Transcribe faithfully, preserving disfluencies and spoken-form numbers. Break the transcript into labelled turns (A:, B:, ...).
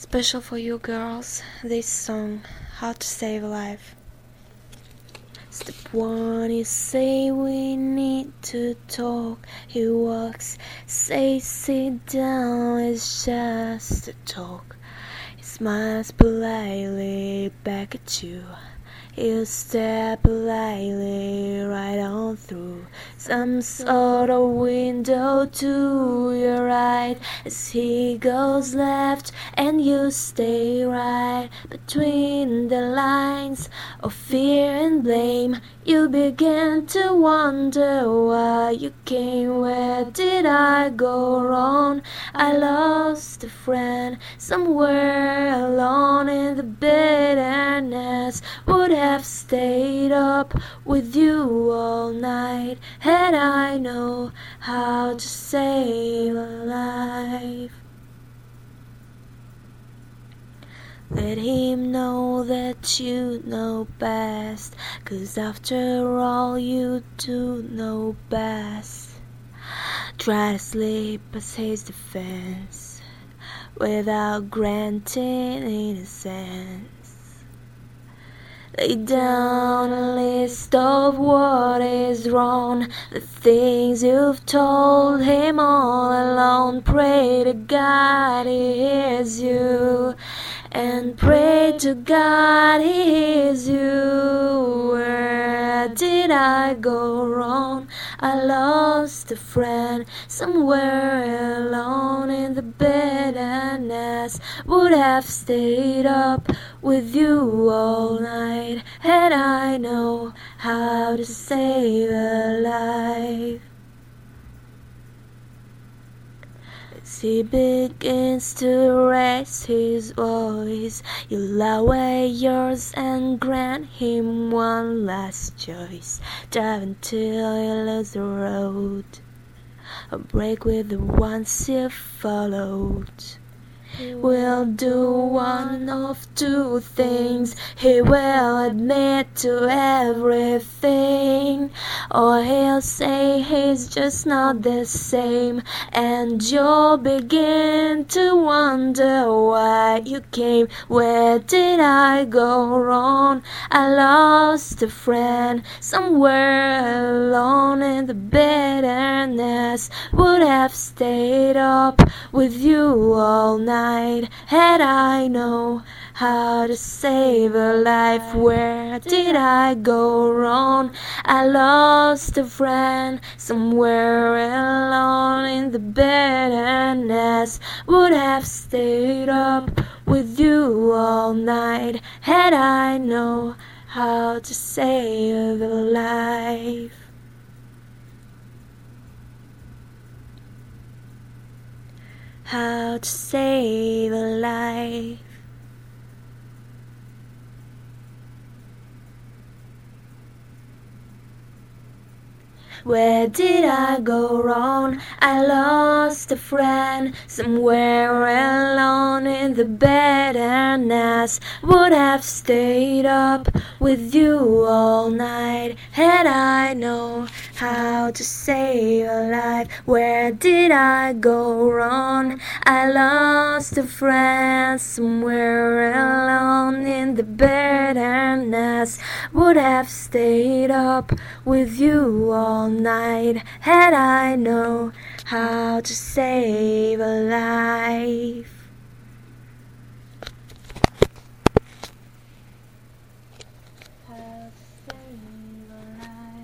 A: Special for you girls, this song, How to Save a Life. Step one is say we need to talk. He walks, say sit down, it's just a talk. He smiles politely back at you. He'll step politely right on through some sort of window to your right as he goes left and you stay right between the lines of fear and blame. You begin to wonder why you came. Where did I go wrong? I lost a friend somewhere alone in the bitterness. Would have stayed up with you all night had I known how to save a life. Let him know that you know best, 'cause after all you do know best. Try to sleep as his defense without granting innocence. Lay down a list of what is wrong, the things you've told him all alone. Pray to God he hears you, and pray to God he hears you. Where did I go wrong? I lost a friend somewhere alone in the bitterness. Would have stayed up with you all night had I known how to save a life. As he begins to raise his voice, you lower yours and grant him one last choice. Drive until you lose the road, or break with the ones you followed. Will do one of two things. He will admit to everything, or he'll say he's just not the same. And you'll begin to wonder why you came. Where did I go wrong? I lost a friend somewhere alone in the bitterness. Would have stayed up with you all night had I known how to save a life. Where did I go wrong? I lost a friend somewhere alone in the bitterness. Would have stayed up with you all night had I known how to save a life. How to save a life. Where did I go wrong? I lost a friend somewhere alone in the bitterness. Would have stayed up with you all night had I known how to save a life. Where did I go wrong? I lost a friend somewhere alone in the bitterness. Would have stayed up with you all night had I known how to save a life. How